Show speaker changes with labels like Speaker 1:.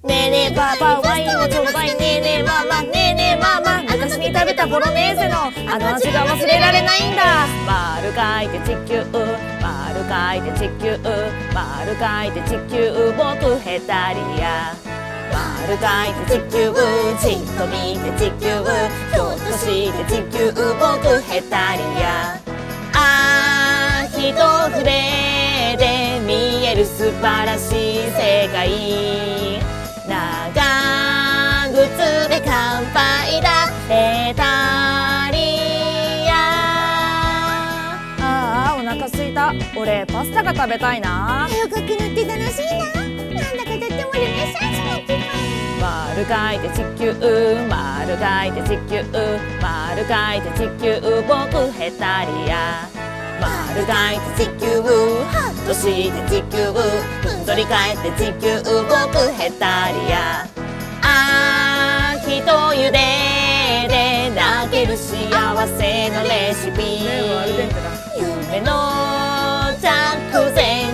Speaker 1: ねえねえパパワインをちょうだい。ねえねえママねえねえママ、昔に食べたボロネーゼのあの味が忘れられないんだ。丸書いて地球、丸書いて地球、丸書いて地球、僕ヘタリア。丸書いて地球、じっと見て地球、ひょっとして地球、僕ヘタリア。あー一筆で見える素晴らしい世界、長靴で乾杯だヘタリア。ああお腹すいた。俺パスタが食べたいな。
Speaker 2: 絵を描くのって楽しいな。なんだかとってもルネサンスの気分。
Speaker 1: 丸書いて地球、丸書いて地球、丸書いて地球、僕ヘタリア。丸書いて地球、ハッとして地球、ふんぞり返って地球、僕ヘタリア。あー一茹で泣ける幸せのレシピ、夢の着前